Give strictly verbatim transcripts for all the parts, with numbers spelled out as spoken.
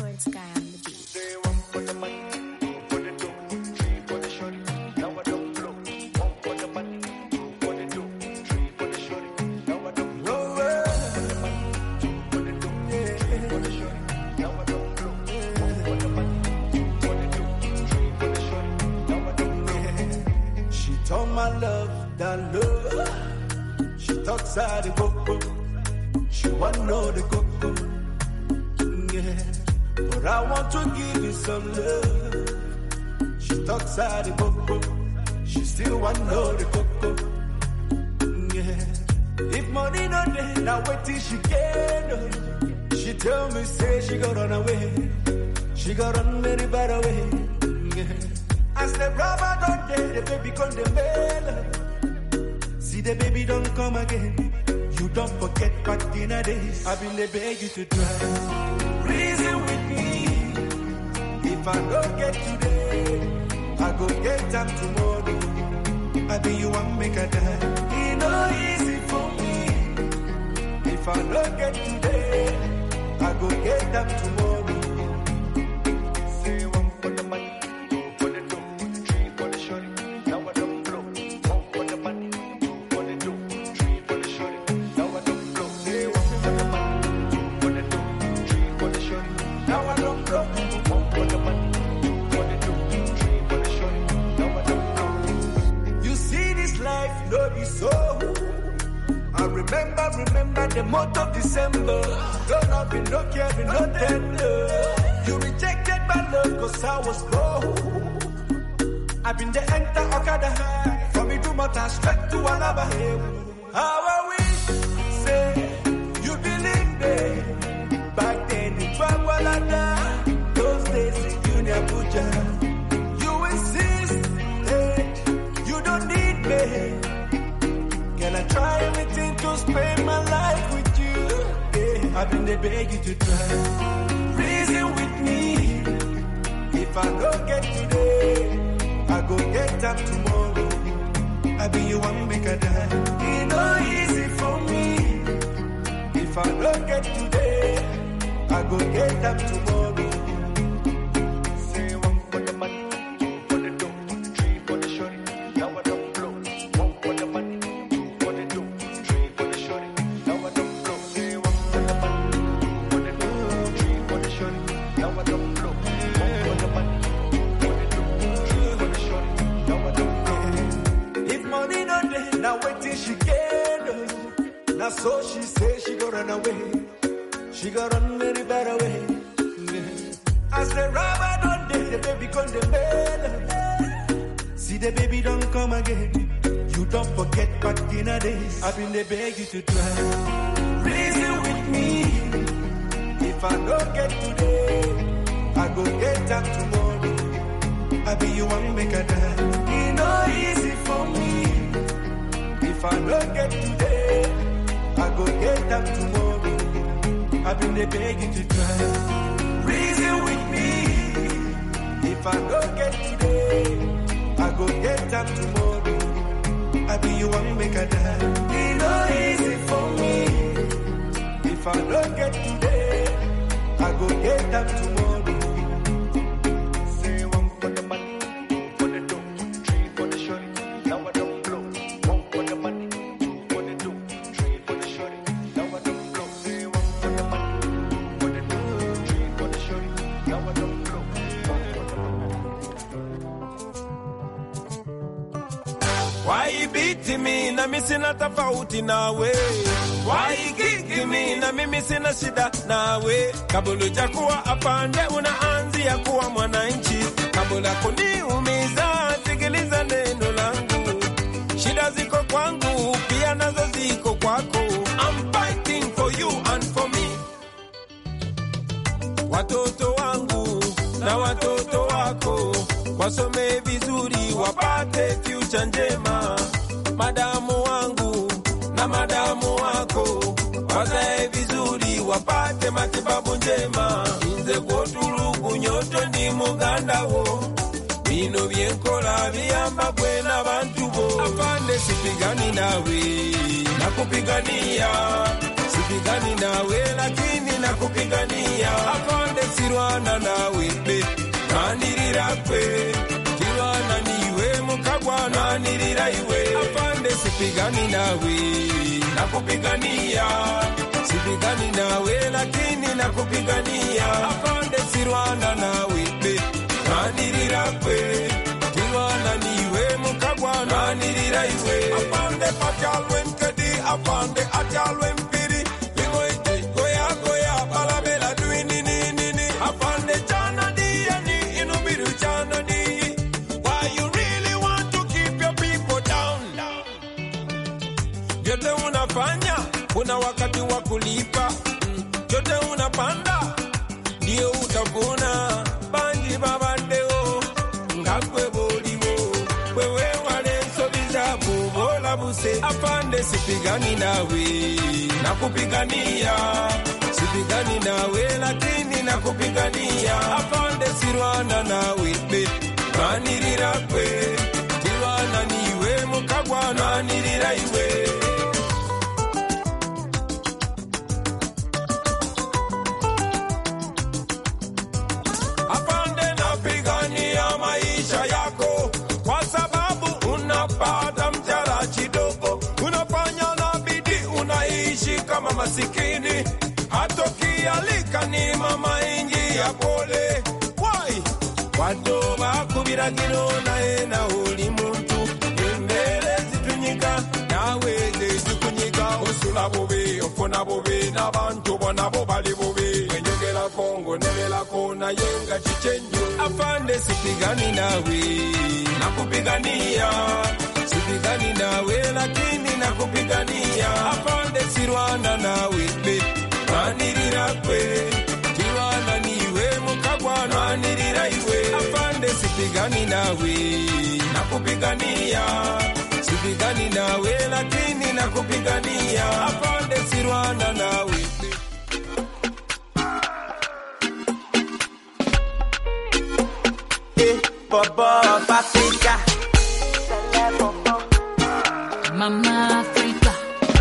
Records guy on the beat. Say one for the money, two for the dough, three for the shorty. Now I don't blow. One for the money, two for the dough, three for the shorty. Now I don't blow. One for the money, two for the dough, three for the shorty. Now I don't blow. One for the money, two for the dough, three for the shorty. Now I don't blow. She told my love that love. She talks out the coco. She want know the coco. Yeah. But I want to give you some love. She talks out the coco. She still want know the coco. Yeah. If money no day, now wait till she get up. She tell me say she got run away. She got run very bad away. Yeah. As the rubber don't day, the baby come the mail. See the baby don't come again. You don't forget back in the days. I've been the beg you to try. Reason with me. If I don't get today, I go get them tomorrow. I be you want make a die. It no easy for me. If I don't get today, I go get them tomorrow. Say one for the money, two for the dough, three for the shorty. Now I don't blow. One for the money, two for the dough, three for the shorty. Now I don't blow. Say one for the money, two for the dough, three for the shorty. Now I don't blow. One for the money, two for the dough, three for the shorty. Now I don't blow. You see this life, no be so. I remember, remember the month of December. No love, no care, no tender. You rejected my love cause I was low. I've been the enter Okada high. For me to matter straight to another hill. How I wish, say, you believe me. Back then in Twagwalada, those days in Union Abuja. You insist, hey, you don't need me. Can I try everything to spend my life with you? Yeah, I've been the beg you to try. Reason with me. If I don't get today, I go get them tomorrow. I be you want make a die. It no easy for me. If I don't get today, I go get them tomorrow. Say one for the money, two for the dough, three for the shorty. Now I don't blow. One for the money, two for the dough, three for the shorty. Now I don't blow. Say one for the money, two for the dough, three for the shorty. Now I don't blow. One for the money, two for the dough, three for the shorty. Now I don't blow. If money no day, now wait till she get up. Now so she say she go run away. She got run very bad away. Yeah. As the rubber don't day, the baby come the mail. See the baby don't come again. You don't forget back in the days. I've been the beg you to try. Reason with me. If I don't get today, I go get them tomorrow. I be you want make a die. It no easy for me. If I don't get today, I go get them tomorrow. I've been the begging to try. Reason with me. If I don't get today, I go get them tomorrow. I be you want make a die. It no easy for me. If I don't get today, I go get them tomorrow. Say one for the money, two for the dough, three for the shorty. Now I don't blow. One for the money, two for the dough, three for the shorty. Now I don't blow. Say one for the money, two for the dough, three for the shorty. Now I don't blow. One for the money. Why you beating me na mimi sina tofauti nawe? Why you kicking me na mimi sina shida nawe? Kabla hujakuwa apande unaanzia kuwa mwananchi. Kabla kuniumiza sikiliza neno langu. Shida ziko kwangu pia nazo ziko kwako. I'm fighting for you and for me. Watoto wangu na watoto wako wasome vizuri wapate future njema. Madamu wangu na madamu wako wazae vizuri wapate matibabu njema. Inze kotulugu nyoto ni muganda wo. Bino byenkola biyamba kwe na bantu bo. Afande sipigani nawe nakupigania. Sipigani nawe lakini nakupigania. Afande sirwana nawe be nanirira kwe kirwana niwe mukagwa nanirira iwe afande sipigani nawe nakupigania sipigani nawe lakini nakupigania afande sirwana nawe be nanirira kwe kirwana niwe mukagwa nanirira iwe afande patalwe nkedi afande atalwe mpiri ligoite goya goya balabela duini nini nini afande chana diye ni inubiru chana di why you really want to keep your people down yote unafanya kuna wakati wa kulipa yote unapanda ndio utavuna banji babandeo ngakwe boliwo wewe wale sobiza bola buse afande sipigani nawe nakupigania sipigani nawe lakini nakupigania afande sirwana nawe be manirira kwe kirwana niwe mukagwa nanirira iwe kama masikini hatokialika ni mama ingi ya pole why wado bakubira gino nae na uli muntu imbere zitunyika nawe zitukunyika osula bobe ofona bobe nabantu bona bo bali bobe enyogera kongo nebela kona yenga chichenjo afande sipigani nawe nakupigania sipigani nawe lakini nakupigania afande sirwana nawe be nanirira kwe kirwana niwe mukagwa nanirira iwe afande sipigani nawe nakupigania sipigani nawe lakini nakupigania afande sirwana nawe be Baba of Africa Mama Africa.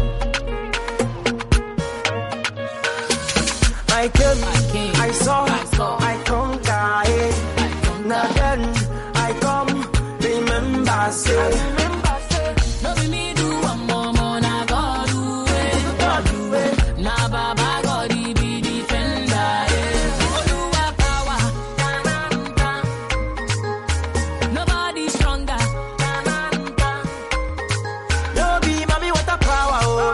I came, I, came, I saw, I, saw, I conquered. Now then, I come, remember, say, I remember, say, no be me do one more, more, na God do it, God do it. Na Baba God he be defender, eh. Oluwa power, nobody stronger. no be mommy what a power, oh,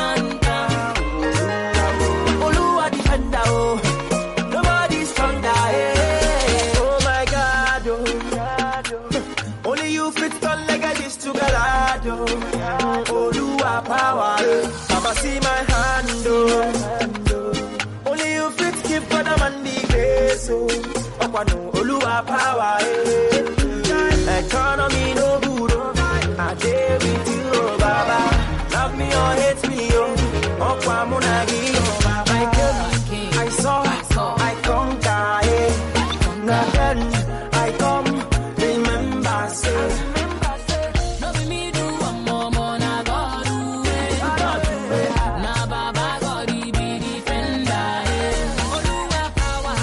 Oluwa defender, oh, nobody stronger, eh. Oh my God, oh, only you fit turn like a dish to Galado. Oluwa power, eh. Baba see my hand, oh, only you fit give God a man the grace, oh, Okwano, Oluwa power, eh. Economy no good, oh, I dare with you, oh, Baba, love me or hate me, oh, Okwamunagi, oh, Baba, I came, I saw, I conquer, eh. Now then, I come, remember, say, No be me do one more, more, na God do it, God do it. Na Baba God he be defender, eh. Oluwa power,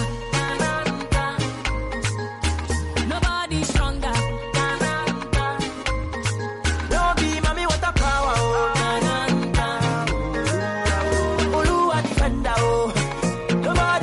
nobody stronger. no be mommy what a power, oh, Oluwa defender, oh, nobody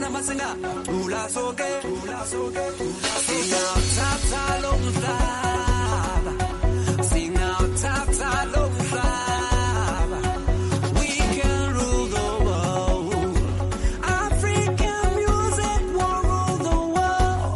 sama singa, ula soke, ula soke, singa tata lomza, singa tata lomza. We can rule the world. African music will rule the world.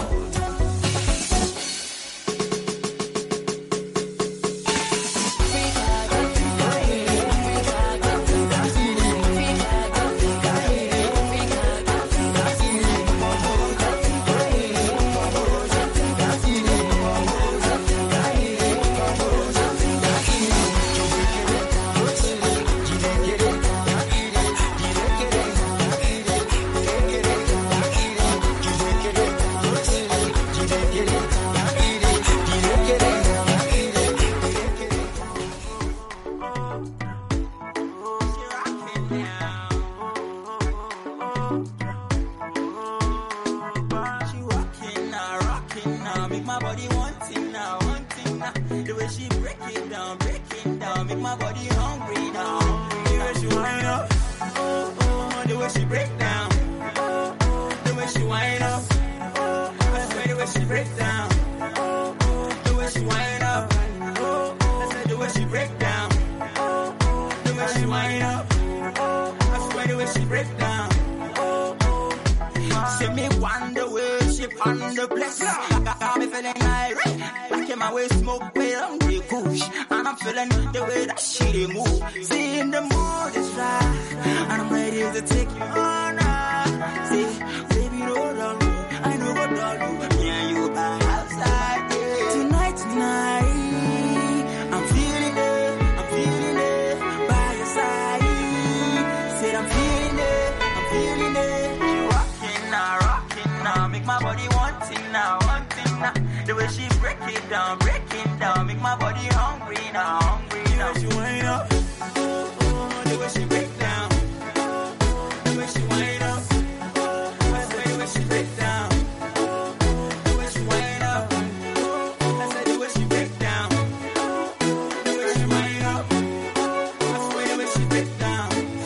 She rockin' now, rockin' now, make my body wanting now, wanting now. The way she break it down, break it down, make my body hungry now. The way she wind up, oh oh, the way she break down, oh oh, the way she wind up, oh oh, I swear the way she break down, oh oh, the way she wind up, oh oh, I said the way she break down, oh oh, the way she wind up, oh oh, I swear the way she break down, oh oh. See me wonder where she found the place. Got, got me feeling irate. Back in my way, smoke way on the push. And I'm feeling the way that she dey move. See, in the mood is right. And I'm ready to take you on. uh. See, baby, roll on me. I know what I'll do. Me and you by outside. Yeah. Tonight, tonight, I'm feeling it. I'm feeling it by your side. Said I'm feeling it. I'm feeling it. Rockin' now, rockin' now, make my body wanting now, wanting now. The way she break it down, break it down, make my body hungry now, hungry now. The way she wind up, oh oh, the way she break down, oh oh, the way she wind up, oh oh, I swear the way she break down, oh oh, the way she wind up, oh oh, I said the way she break down, oh oh, the way she wind up, oh oh, I swear the way she break down.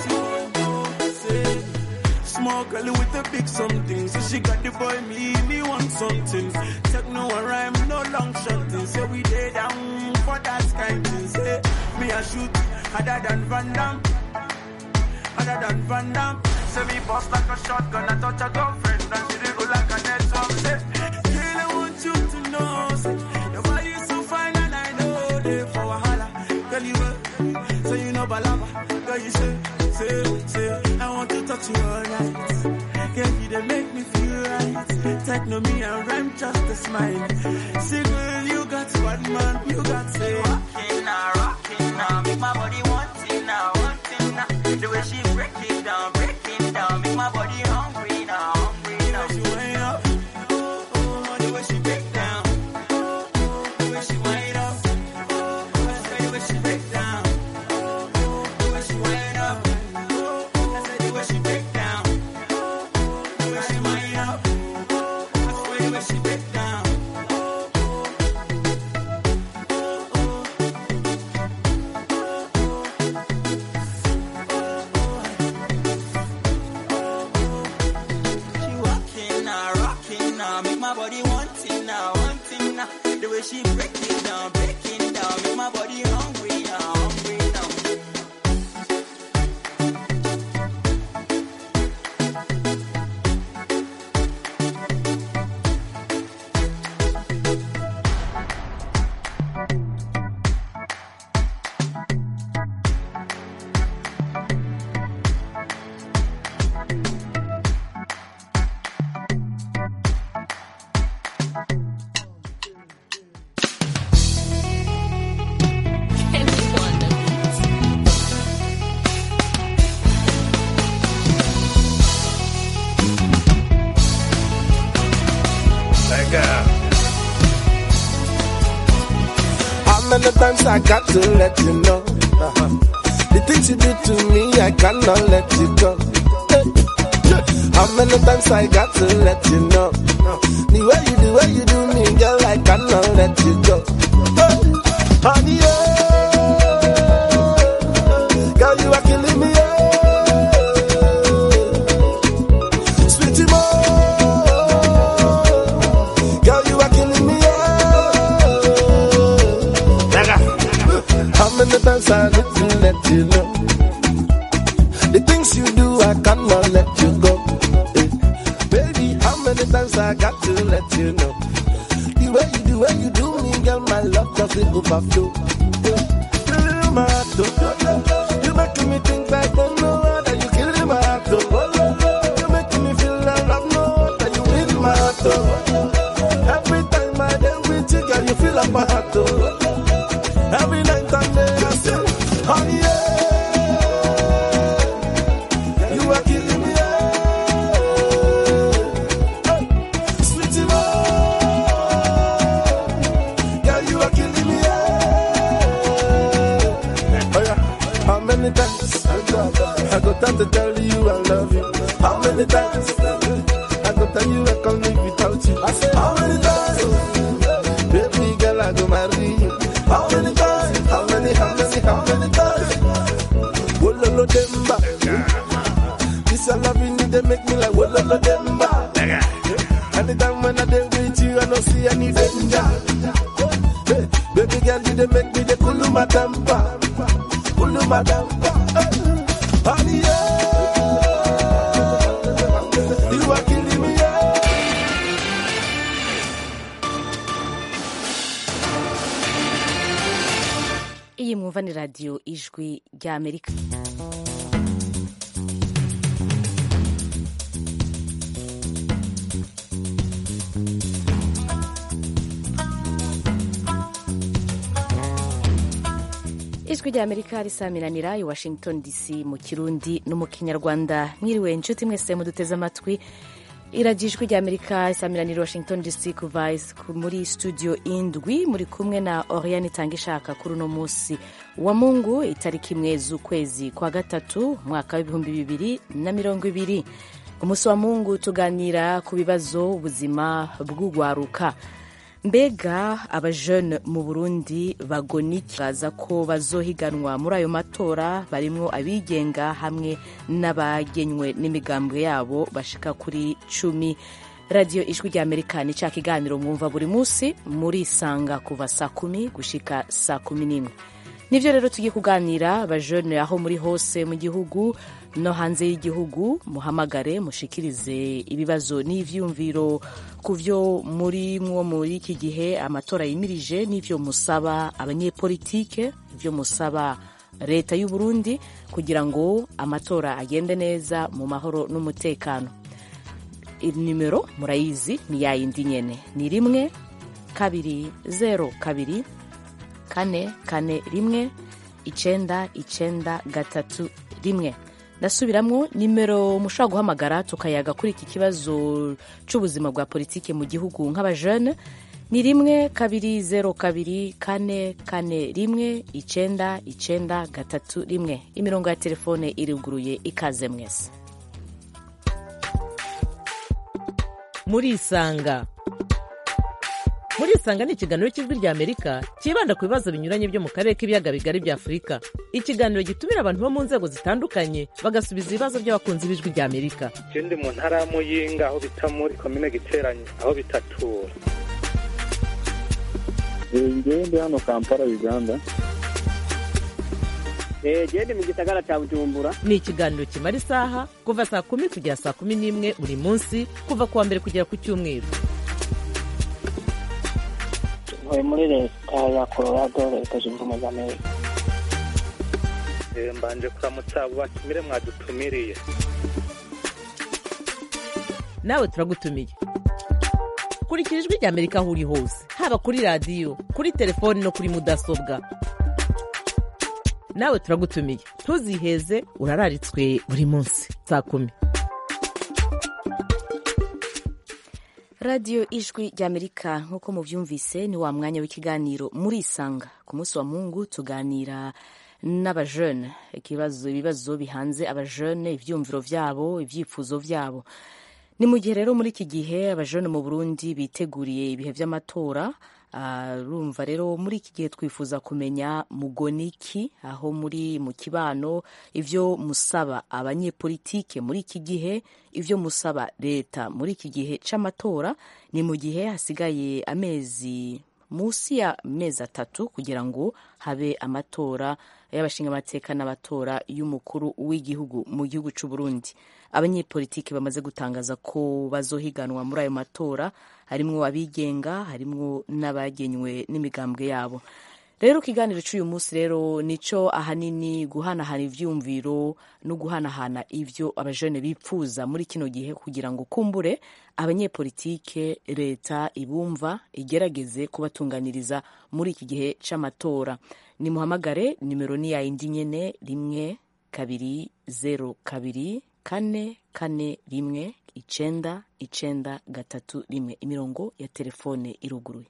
Small girl with a big something, so she got the boy me, me want something. Techno and rhyme, no long shotting. So we lay down for that kind thing. Say me a shoot harder than Van Damme, harder than Van Damme. Say me bust like a shotgun, I touch a girlfriend, and she dey go like a network. Say, girl, I want you to know, say your body is so fine and I know they for wahala. Girl, you will, so you know balaba. Girl, you say, say, say, I want to touch you all night. Girl, you dey make me feel right. Techno me and rhyme just a smile. See, girl, you got one man, you got say. Rockin' now, rockin' now, make my body wanting now, wanting now. The way she break it down, break it down, make my body hungry now, hungry now. The way she wind up, Oh oh, the way she break down, oh oh, the way she wind up, oh oh, I swear the way she break down, oh oh, the way she wind up, oh oh, I said the way she break down, oh oh, the way she wind up, oh oh, I swear the way she break down, oh oh, oh She rockin' now, rockin' now, make my body wanting now, wanting now. The way she break it down, break it down, make my body hungry now, hungry now. How many times I got to let you know? Uh-huh. The things you do to me, I cannot let you go. Hey. Yeah. How many times I got to let you know? Uh, the way you do, way you do me, girl, I cannot let you go. Hey. Honey, oh, girl, you are killing me, oh. Sweetie, more. let you know. The things you do, I cannot let you go. Eh. Baby, how many times I got to let you know? The way you do, way you do me, girl, my love doesn't overflow. Eh. Killing my heart, oh. You making me think I don't know that you killing my heart, oh. You making me feel that I know that you in my heart, oh. Every time I day with you, girl, you feel like my heart, oh. Every night and day I say, honey, yeah. You are killing me, yeah. Hey, sweetie, boy. Girl, you are killing me, yeah. Oh, yeah. How many times I go time to tell you I love you? How many times I go tell you I can't live without you? I say, how many times? Baby girl, I go marry you. How many times? How many, how many, how many times? Wololo demba. This your loving, they make me like wololo demba. Anytime when I dey with you, I don't see any danger. Hey, baby girl, you they make me the kulu my temper, kulu my temper. Honey, yeah. You are killing me, yeah. Iyi mwumva ni radiyo ijwi rya Amerika. Ijwi rya Amerika risamiranira i Washington D C mu Kirundi no mu Kinyarwanda. Mwiriwe inshuti mwese muduteze amatwi. Irajijwi rya Amerika risamiranira Washington D C kuva muri studio indwi, muri kumwe na Oriane Tangishaka kuri uno musi wa Mungu itariki imwe z'ukwezi kwa gatatu mwaka w'ibihumbi bibiri na mirongo ibiri. Umusi wa Mungu tuganira ku bibazo ubuzima bw'ugwaruka. Mbega abajeune mu Burundi bagonikiza ko bazohiganwa muri ayo matora, barimwo abigenga hamwe n'abagenywe n'imigambwe yabo bashika kuri cumi. Radio Ijwi rya Amerika ni ca kiganiro mwumva buri musi muri sanga kuva saa kumi gushika saa kumi n'imwe. Nivyo rero tugiye kuganira abajeune aho muri hose mu gihugu no hanze y'igihugu, muhamagare mushikirize ibibazo n'ivyumviro kuvyo muri mwo muri iki gihe amatora yimirije, n'ivyo musaba abanyepolitike, ivyo musaba leta y'u Burundi kugira ngo amatora agende neza mu mahoro n'umutekano. Inimero murayizi ni yayindi nyene, ni rimwe kabiri zero kabiri kane kane rimwe icenda icenda gatatu rimwe. Ndasubiramwo nimero mushobora guhamagara tukayaga kuri iki kibazo c'ubuzima bwa politike mu gihugu nk'abajeune, ni rimwe kabiri zero kabiri kane kane rimwe icenda icenda gatatu rimwe. Imirongo ya telefone iruguruye, ikaze mwese. Muri isanga muri isanga ni ikiganiro cy'ijwi rya Amerika kibanda ku bibazo binyuranye byo mu karere k'ibiyaga bigari bya Afurika. Ikiganiro gitumira abantu bo mu nzego zitandukanye bagasubiza ibibazo by'abakunzi b'ijwi rya Amerika. Je ndi mu ntara ya Muyinga aho bita muri komine Giteranyi aho bitatura. Ngewe ndi hano Kampala Uganda. Eh je ndi mu gisagara cya Bujumbura. Ni ikiganiro kimara isaha kuva saa kumi kugera saa kumi n'imwe buri munsi kuva kuwa mbere kugera ku cyumweru. Ntuye muri leta ya Colorado, leta zunze ubumwe za Amerika. Eh mbanje kuramutsa abo batumire mwadutumiriye. Nawe turagutumiye. Kurikira Ijwi rya Amerika aho uri hose, haba kuri radio, kuri telefone no kuri mudasobwa. Nawe turagutumiye, ntuziheze, urararitswe buri munsi saa kumi. Radio Ijwi rya Amerika nk'uko muvyumvise ni wa mwanya w'ikiganiro muri isanga. Ku munsi wa Mungu tuganira n'abajeune, ikibazo ibibazo bihanze abajeune, ivyumviro vyabo, ivyifuzo vyabo. Ni mu gihe rero muri iki gihe abajeune mu Burundi biteguriye ibihe vy'amatora. Urumva uh, rero muri iki gihe twifuza kumenya mugoniki aho muri mu kibano, ivyo musaba abanyepolitike muri iki gihe, ivyo musaba leta muri iki gihe c'amatora. Ni mu gihe hasigaye amezi munsi ya mezi atatu kugira ngo habe amatora y'abashingamateka n'abatora y'umukuru w'igihugu mu gihugu cy'u Burundi. Abanyepolitiki bamaze gutangaza ko bazohiganwa muri ayo matora, harimwo abigenga, harimwo n'abagenywe n'imigambwe yabo. Rero ikiganiro cy'uyu munsi rero nico ahanini guhanahana ivyumviro no guhanahana ivyo abajene bipfuza muri kino gihe kugira ngo kumbure abanyepolitike leta ibumva igerageze kubatunganiriza muri iki gihe c'amatora. Ni muhamagare nimero ni ya indi nyene rimwe kabiri zero kabiri kane kane rimwe icenda icenda gatatu rimwe. Imirongo ya telefone iruguruye.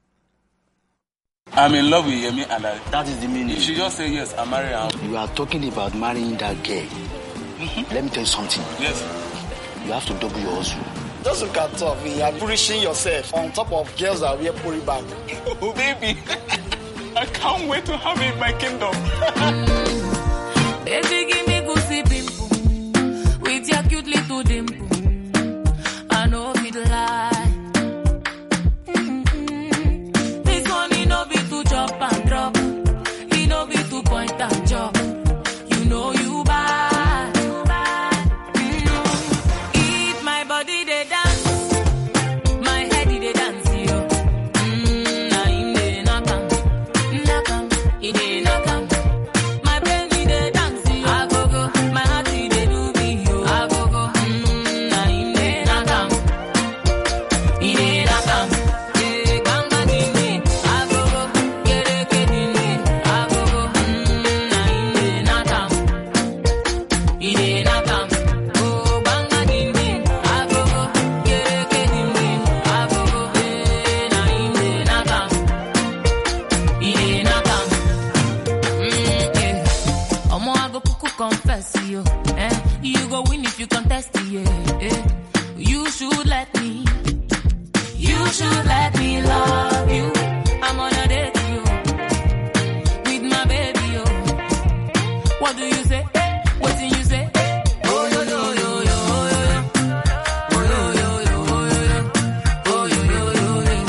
I'm in love with Yemi Alade. That is the meaning. You should just say yes, I'm marrying her. You are talking about marrying that girl. Mm-hmm. Let me tell you something. Yes. You have to double your hustle. Just look at top. You are pushing yourself on top of girls that wear puri bag. Oh, baby. I can't wait to have it in my kingdom. Baby, give me goosey pimple with your cute little dimple. I know it lie. Chop and drop, he no be to point and chop. You know you bad. Mm. Eat my body, they dance. My head, they dance, yo. Mm, na in the nakam, nakam, in the nakam. My brain, they dance, yo. I go go, my heart, they do me, yo. I go go, mm, na in the nakam, in the nakam. Confess you, eh? You go win if you contest, yeah. Eh? You should let me, you should let me love you. I'm on a date, you, with my baby, yo. What do you say? What do you say? Oh yo yo yo yo yo, oh yo yo yo yo, oh yo yo yo yo.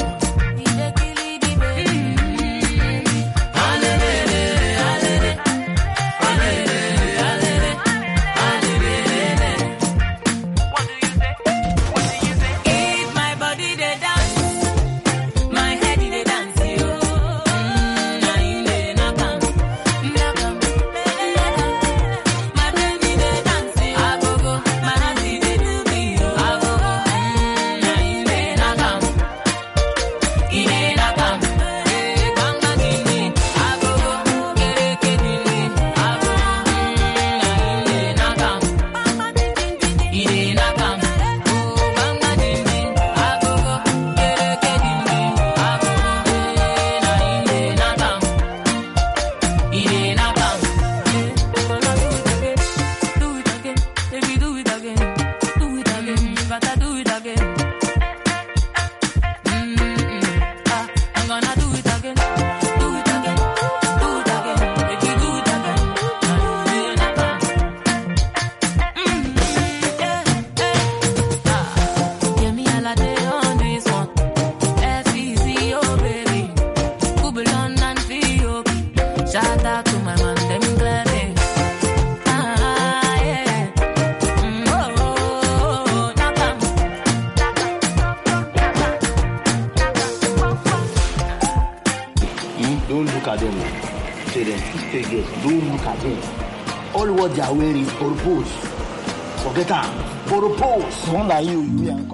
All what they are wearing is purpose. Forget that. Purpose. One that you, you and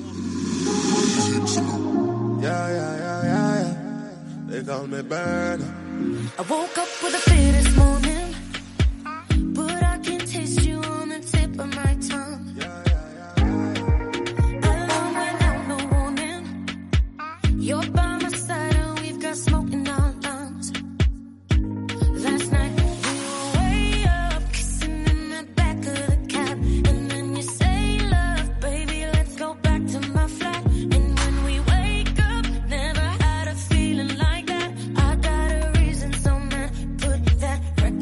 Yeah, yeah, yeah, yeah, yeah. They call me Burner. I woke up with a fear this morning, but I can taste you on the tip of my tongue. Yeah, yeah, yeah, yeah. Alone without no warning, you're by my side and we've got smoke in our lungs. Last night we were way up, kissing in the back of the cab, and then you say, love, baby, let's go back to my flat. And when we wake up, never had a feeling like that. I got a reason, so man, put that record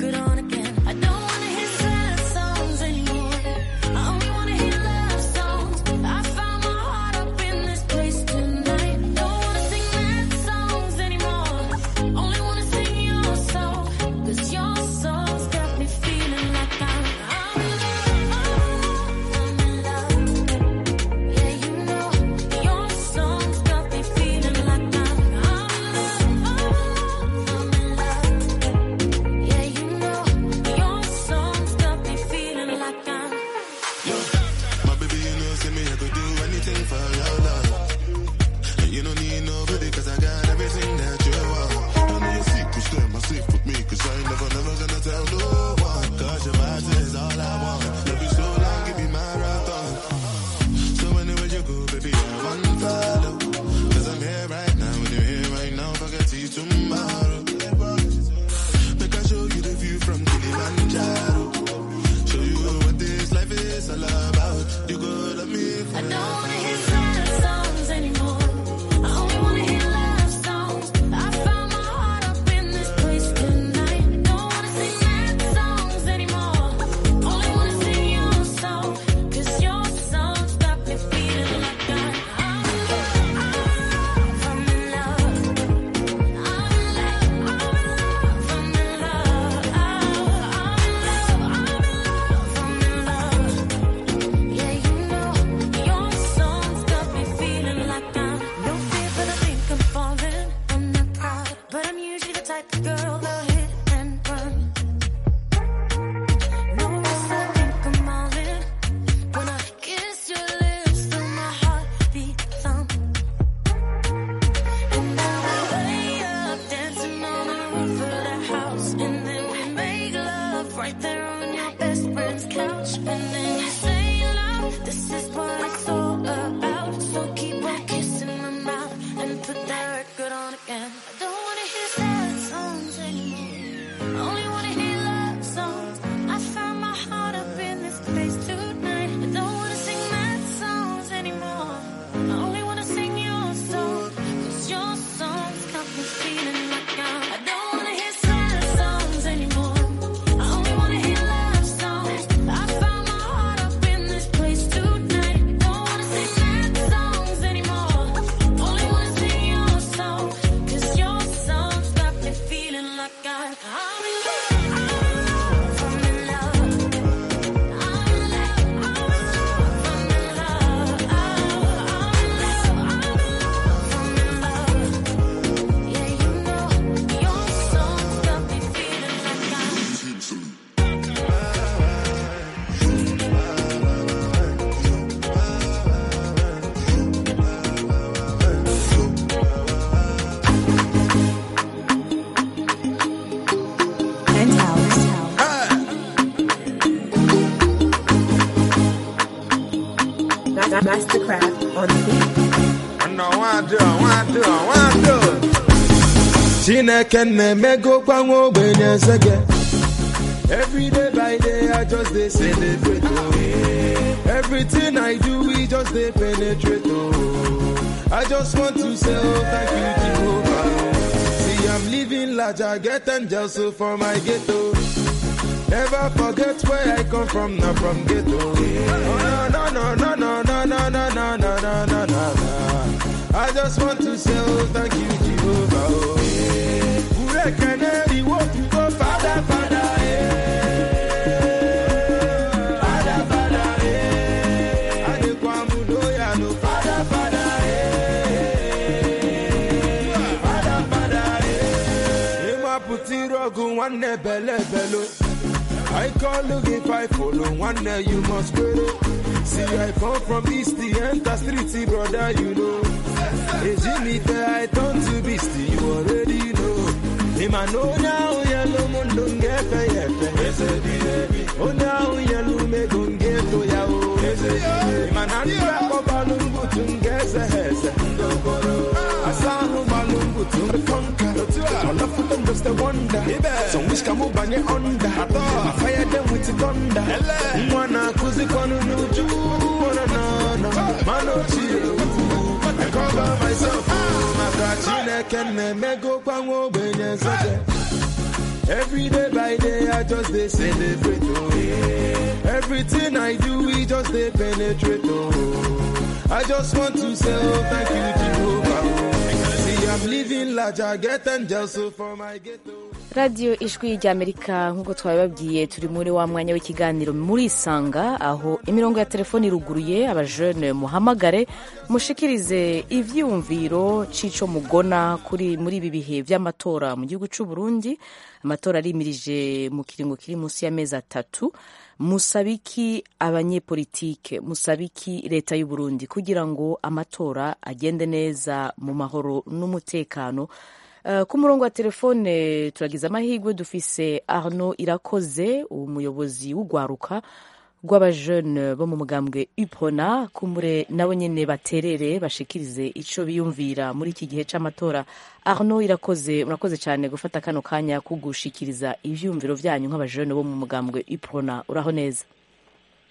this all about. You go love me forever. I don't wanna hear sad songs anymore. I only wanna hear love songs. I found my heart up in this place tonight. Don't wanna sing mad songs anymore. Only wanna sing your song. 'Cause your songs got me feeling like I'm I'm in love. I'm in love. I'm in love. I'm in love. I'm in love. I'm in love. Yeah, you know your songs got me feeling like I'm no fear, but I think I'm falling. I'm not proud, but I'm usually the type of girl that'll hit and run. No rest, I think I'm all in. When I kiss your lips, feel my heart beat thump. And now we're way up, dancing on the roof of the house, and then we make love right there on your best friend's couch. And then you say, love, this is what it's all about. So keep on kissing my mouth and put that record on again. I don't wanna hear sad songs anymore. I only wanna hear love songs. I found my heart up in this place tonight. I don't wanna sing mad songs anymore. I only wanna sing your song. 'Cause your songs got me feeling like I'm I don't wanna hear sad songs anymore. I only wanna hear love songs. I found my heart up in this place tonight. Don't wanna sing mad songs anymore. Only wanna sing your song. 'Cause your songs got me feeling like I'm I'm in love. I'm in love. I'm in love. I'm in love. I'm in love. I'm in love. Yeah, you know your songs got me feeling like I'm Mastercraft on the beat. I know what I do, what I do, what I do. Chineke na-emego kwanwe ogbenye nsege. Every day by day I just dey celebrate oh. Everything I do we just dey penetrate oh. I just want to say oh thank you Jehovah. See I'm living large, I get angels so for my ghetto. Never forget where I come from, not from ghetto. Oh no no no no no no no no no no no no. I just want to say oh thank you Jehovah oh. Ure keneri wo you go father father eh. Father father eh. Ade kwamu do ya no father father eh. Father father eh. Ema puti rogu wanne bele belo. I call look if I follow one day you must go. See I come from east the enter street brother you know. Ejimite I turn to beast you already know. Him I know now yellow mundo ngefe yefe. Oh now yellow me gon get to ya o. Him I nan rap balungu tungeze heze. Asahu balungu tung conquer. All of them just a wonder. So which can move on under. I fire them with the thunder. Mwana kuzi kwanu nuju. Wana na na. Mano chiyo. I cover myself. Makachine kenne mego kwanwo benye sake. Every day by day I just dey celebrate oh. Everything I do we just dey penetrate oh. I just want to say oh thank you Jehovah. See I'm living large, I get angels so for my ghetto. radiyo ijwi ry'amerika nk'uko twabibabwiye turi muri wa mwanya w'ikiganiro muri isanga aho imirongo ya telefoni iruguruye abajene muhamagare mushikirize ivyumviro cico mugona kuri muri ibi bihe vy'amatora mu gihugu c'u Burundi. Amatora arimirije mu kiringo kiri munsi y'amezi atatu. Musabiki abanyepolitike, musabiki leta y'u Burundi kugira ngo amatora agende neza mu mahoro n'umutekano. Uh, ku murongo wa telefone turagize amahirwe dufise Arnaud Irakoze umuyobozi w'ugwaruka rw'abajene bo mu mugambwe Upona kumure nabo nyene baterere bashikirize ico biyumvira muri iki gihe c'amatora. Arnaud Irakoze murakoze cyane gufata kano kanya kugushikiriza ivyumviro vyanyu nk'abajene bo mu mugambwe Upona. Uraho neza?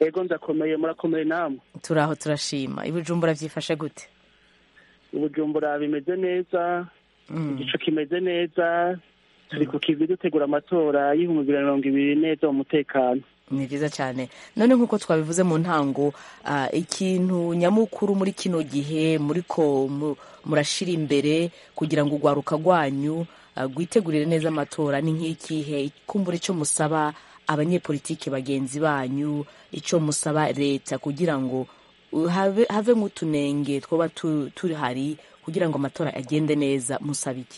Ego ndakomeye, murakomeye namwe? Turaho turashima. Ibujumbura vyifashe gute? Ibujumbura bimeze neza, igicu kimeze neza, turi ku kivi dutegura amatora y'ibihumbi bibiri na mirongo ibiri neza mu mutekano. Ni vyiza cyane. None nk'uko twabivuze mu ntango, uh, ikintu nyamukuru muri kino gihe muriko murashira imbere kugira ngo urwaruka rwanyu rwitegurire uh, neza amatora ni nk'ikihe? Kumbura ico musaba abanyepolitike bagenzi banyu, ico musaba leta kugira ngo have have nk'utunenge twoba turi hari kugira ngo amatora agende neza, musaba iki?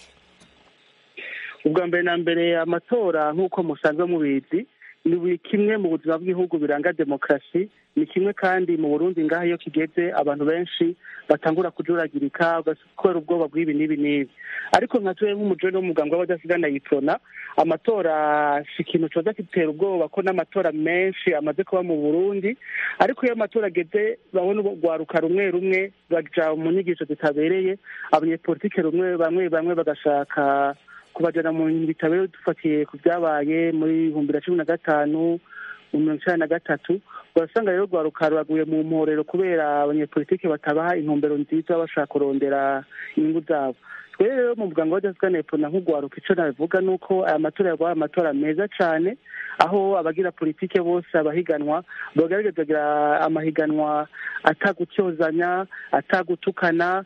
Ubwa mbere na mbere amatora nk'uko musanzwe mubizi ni buri kimwe mu buzima bw'igihugu biranga demokarasi, ni kimwe kandi mu Burundi ngaho iyo kigeze abantu benshi batangura kujuragirika ugakorera ubwoba bw'ibi n'ibi n'ibi. Ariko nka tuwe nk'umujene w'umugambwe w'abadasigana yiprona, amatora si ikintu coza kitera ubwoba ko n'amatora menshi amaze kuba mu Burundi, ariko iyo amatora ageze babona urwaruka rumwe rumwe baja mu nyigisho zitabereye, abanyepolitike rumwe bamwe bamwe bagashaka kubajana mu bitabo dufatiye ku byabaye muri ibihumbi bibiri na cumi na gatanu mu mirongo icenda na gatatu, urasanga rero rwaruka ruraguye mu mporero kubera abanyepolitike batabaha intumbero nziza bashaka kurondera inyungu zabo. Twe rero mu muganga w'abadasigana yiprona nk'urwaruka ico nabivuga nuko aya matora yabaye amatora meza cane, aho abagira politike bose abahiganwa bagerageza kugira amahiganwa atagutyozanya, atagutukana,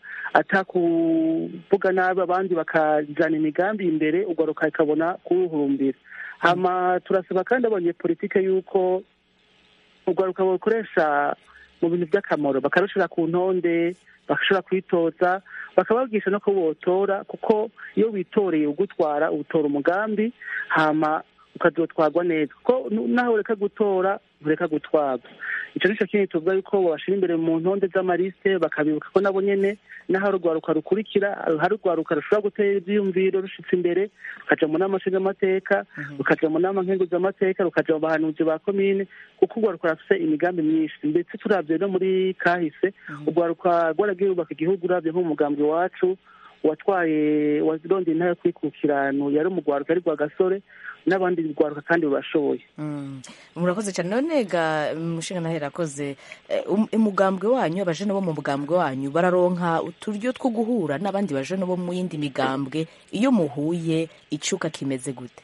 atakuvuga nabi abandi bakajana imigambi imbere, urwaruka ikabona kuruhurumbira. Hama turasaba kandi abanyepolitike yuko urwaruka bakoresha mu bintu by'akamaro, bakarushira ku ntonde, bakashobora kwitoza, bakababwisha no kubotora, kuko iyo witoreye ugutwara utora umugambi hama ukazotwarwa neza, kuko naho ureka gutora ureka gutwarwa. Ico nico kintu tuvuga yuko bashira imbere mu ntonde z'amaliste, bakabibuka ko nabo nyene naho urwaruka rukurikira, hari urwaruka rushobora gutera ivyiyumviro rushitse imbere, rukaja mu nama nshingamateka, rukaja mu nama nkenguzamateka, rukaja mu bahanuzi ba komine, kuko urwaruka rufise imigambi myinshi. Ndetse turavye no muri kahise urwaruka rwaragiye rubaka igihugu, uravye nk'umugambi wacu watwaye wazirondeye intara yo kwikukirana yari umugwaruka ari Rwagasore, n'abandi rwaruka kandi bashoboye. Murakoze cyane. None ga mushinga nahera akoze umugambwe wanyu, abajene bo mu mugambwe wanyu bararonka uturyo two guhura n'abandi bajene bo mu yindi migambwe, iyo muhuye icuka kimeze gute?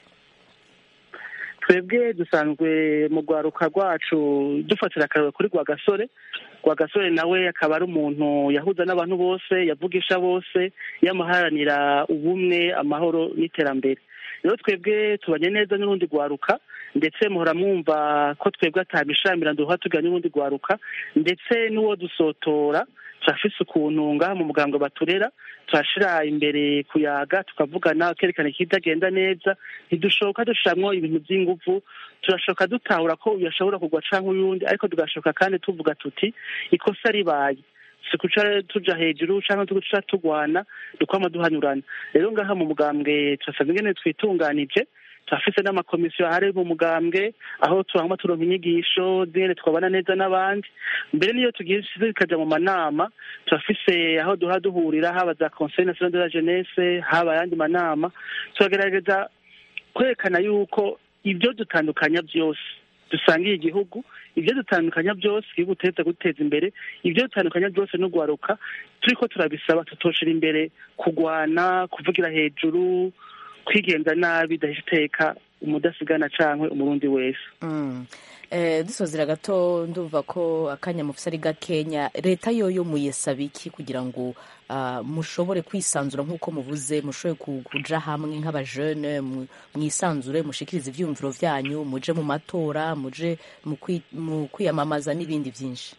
Twebwe dusanzwe mu rwaruka rwacu dufatira akarere kuri Rwagasore. Rwagasore nawe akaba ari umuntu yahuza n'abantu bose, yavugisha bose, yamaharanira ubumwe, amahoro n'iterambere. Rero twebwe tubanye neza n'urundi rwaruka, ndetse muhora mwumva ko twebwe atabishamira nduha tuganye n'urundi rwaruka, ndetse n'uwo dusotora turafise ukuntu ngaha mu mugambwe baturera, turashira imbere kuyaga tukavugana, kerekana ikitagenda neza, ntidushoka dushiramwo ibintu by'inguvu, turashoka dutahura ko uyashobora kugwa canke uyundi, ariko tugashoka kandi tuvuga tuti ikosa ribaye, sikuca tuja hejuru canke tuguca tugwana, dukwama duhanyurana. Rero ngaha mu mugambwe turasabye ingene twitunganije, turafise n'amakomisiyo ahari mu mugambwe, aho turahama turonka inyigisho zingene twabana neza n'abandi. Mbere niyo tugiye tukaja mu manama, turafise aho duha duhurira, haba za Conseil National de la Jeunesse, haba ayandi manama, turagerageza kwerekana yuko ibyo dutandukanya byose dusangiye igihugu, ibyo dutandukanya byose igihugu guteza guteza imbere, ibyo dutandukanya byose no gwaruka turiko turabisaba, tutoshira imbere kugwana, kuvugira hejuru, kwigenza nabi, dahiteka umudasigana canke umurundi wese. Mm. Eh, dusozera gato ndumva ko akanya mufise ari gakenya, leta yoyo muyesaba iki kugira ngo uh, mushobore kwisanzura nk'uko muvuze, mushobore kuja hamwe nk'abajene mwisanzure, mushikirize ivyumviro vyanyu, muje mu matora, muje mu kwiyamamaza n'ibindi vyinshi?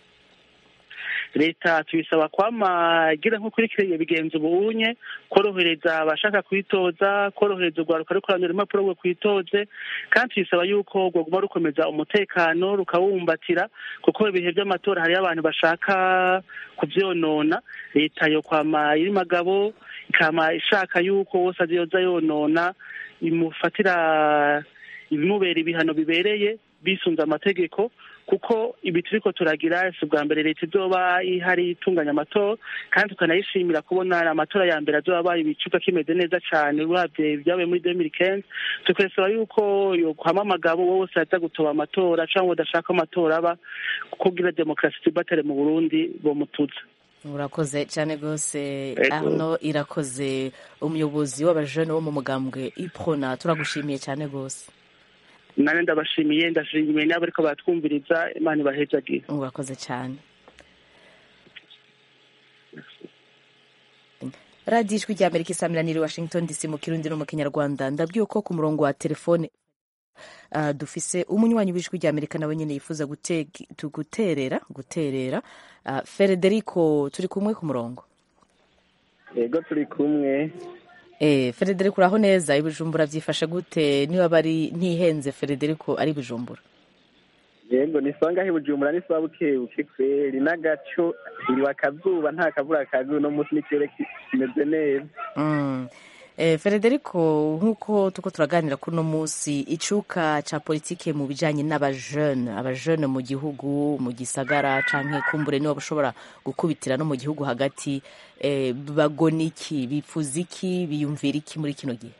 Leta tuyisaba kwama igira nk'ukurikiriye bigenza ubunye, korohereza abashaka kwitoza, korohereza urwaruka rwo kurandura impapuro rwo kwitoze, kandi tuyisaba yuko rwoguma rukomeza umutekano rukawumbatira, kuko ibihe by'amatora hariyo abantu bashaka kuvyonona. Leta yo kwama iri magabo, ikama ishaka yuko wose azoza yonona imufatira ibimubera ibihano bibereye bisunze amategeko, kuko ibi turiko turagira si ubwa mbere leta izoba ihari itunganya amatora kandi tukanayishimira kubona amatora ya mbere azoba abaye ibicuka kimeze neza cane uravye ibyabaye muri deux mille quinze tukasaba yuko yokwama amagabo wose aza gutoba amatora canke udashaka amatora aba kugira demokarasi tibatare mu Burundi bomutuza. Urakoze cyane gose Arno Irakoze umuyobozi w'abajene wo mu mugambwe Iprona turagushimiye cyane gose. Nane ndabashimiye ndashimiye n'abo ariko batwumviriza Imana ibahezagiye. Urakoze cyane. Radio Ijwi rya Amerika isamiraniye Washington D C mu Kirundi no mu Kinyarwanda ndabwiye ko ku murongo wa telefone uh, dufise umunywanyi w'Ijwi rya Amerika nawe nyene yifuza guterera guterera uh, Federico turi kumwe ku murongo. Yego turi kumwe. Eh Federico uraho neza ibujumbura byifashe gute niba bari ntihenze Federico ari Bujumbura? Yego nisanga he Bujumbura ni sabuke ukikwe nagaco iri wakazuba nta kavura kagu no musi nikere kimeze neza. Mm. Eh Federico nkuko tuko turaganira kuno musi icuka ca politike mu bijanye n'abajeune abajeune mu gihugu mu gisagara canke kumbure niwe bashobora gukubitira no mu gihugu hagati eh bagoniki bipfuziki biyumvira iki muri kino gihe?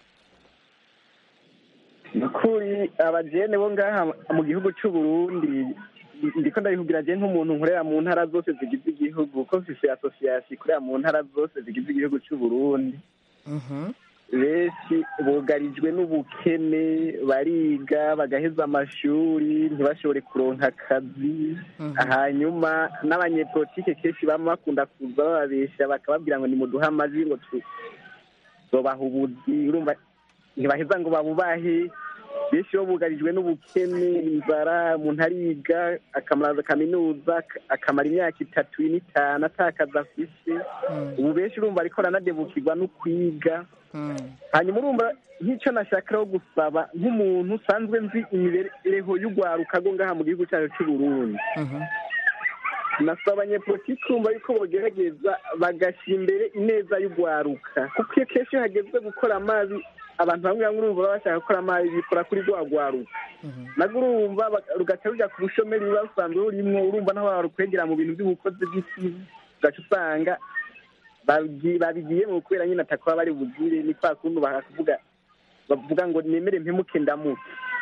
Nukuri abajene bo ngaha mu gihugu cy'u Burundi ndiko ndabihugira je nk'umuntu nkorera mu ntara zose zigize igihugu ko mfise association ikorera mu ntara zose zigize igihugu cy'u Burundi. Mhm. Benshi bugarijwe n'ubukene bariga bagaheza amashuri ntibashobore kuronka akazi hanyuma n'abanyepolitike kenshi bama bakunda kuza bababesha bakababwira ngo nimuduhe amajwi ngo tuzobaha ubuzi urumva ntibaheza ngo babubahe benshi bo bugarijwe n'ubukene inzara umuntu ariga akamaraza kaminuza akamara imyaka itatu n'itanu atakaza afise ubu benshi urumva ariko aranadebukirwa no kwiga. Hanyuma urumva nk'icyo nashakiraho gusaba nk'umuntu usanzwe nzi imibereho y'urwaruka rwo ngaha mu gihugu cyacu cy'u Burundi nasaba abanyepolitiki kumva yuko bogerageza bagashyira imbere ineza y'urwaruka kuko iyo kenshi iyo hagezwe gukora amazi abantu bamwe bamwe urumva baba bashaka gukora amazi bikora kuri rwa rwaruka nabwo urumva rugaca rujya ku bushomeri buba busanzwe burimwo urumva naho barukwegera mu bintu by'ubukozi bw'isi ugaca usanga babigiye mu kubera nyine atakuba bari bugire ni kwa kuntu bakavuga bavuga ngo nemere mpemuke ndamuke.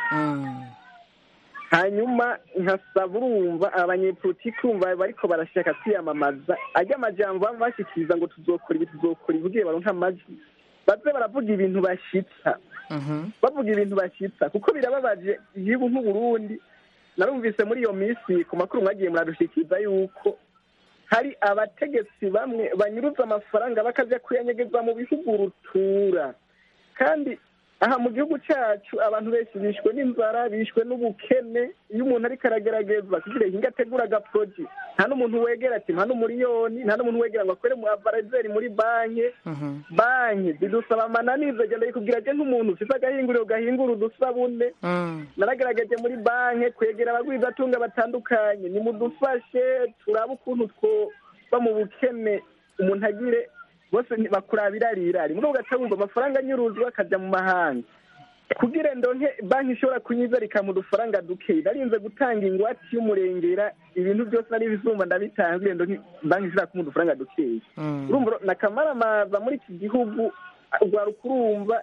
Hanyuma nkasaba urumva abanyepolitiki urumva bariko barashaka kwiyamamaza ajya amajambo baba bashikiriza ngo tuzokora ibi tuzokora ibi kugira baronke amajwi baze baravuga ibintu bashitsa bavuga ibintu bashitsa kuko birababaje igihugu nk'u Burundi narumvise muri iyo minsi ku makuru mwagiye muradushikiriza yuko hari abategetsi bamwe banyuruza amafaranga bakaja kuyanyegeza mu bihugu rutura kandi aha mu gihugu cyacu abantu benshi bishwe n'inzara bishwe n'ubukene iyo umuntu ariko aragerageza kugira ngo ategura agaproje nta n'umuntu wegera ati nta n'umuriyoni nta n'umuntu wegera ngo akore mu avarizeri muri banki banki zidusaba amananiza genda yikubwira je nk'umuntu ufite agahinguriro gahingura udusabune naragaragaje muri banki kwegera abagwizatunga batandukanye nimudufashe turabe ukuntu two mu bukene umuntu agire bose bakurabira rirari muri ugatabumva amafaranga nyuruzwa akajya mu mahanga kugira ndonke banki ishobora kunyiza rikamu dufaranga duke narinze gutanga ingwate y'umurengera ibintu byose nari bizumva ndabitangiye ndonke banki ishobora kumu dufaranga duke urumva nakamaramaza muri iki gihugu rwa rukurumva